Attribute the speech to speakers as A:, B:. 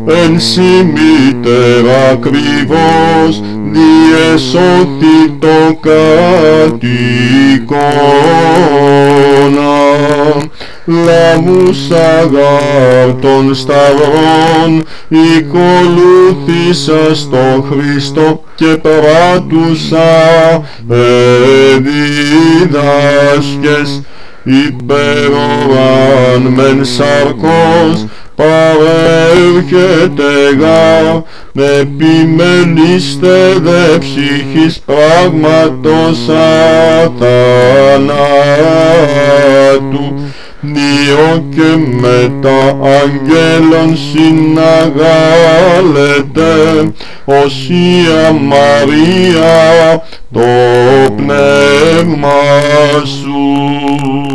A: εν σοι μητέρα ακριβώς, διεσώθη το κατοικώνα. Λάμουσα γάρ των σταυρών, οικολούθησας τον Χριστό και πράτουσα διδάσκες, υπεροράν μεν σαρκός, παρέρχεται γάρ, επιμελήστε δε ψυχής πράγματος αθανάτου, Διό και μετά αγγέλων συναγάλετε, Οσία Μαρία το πνεύμα σου.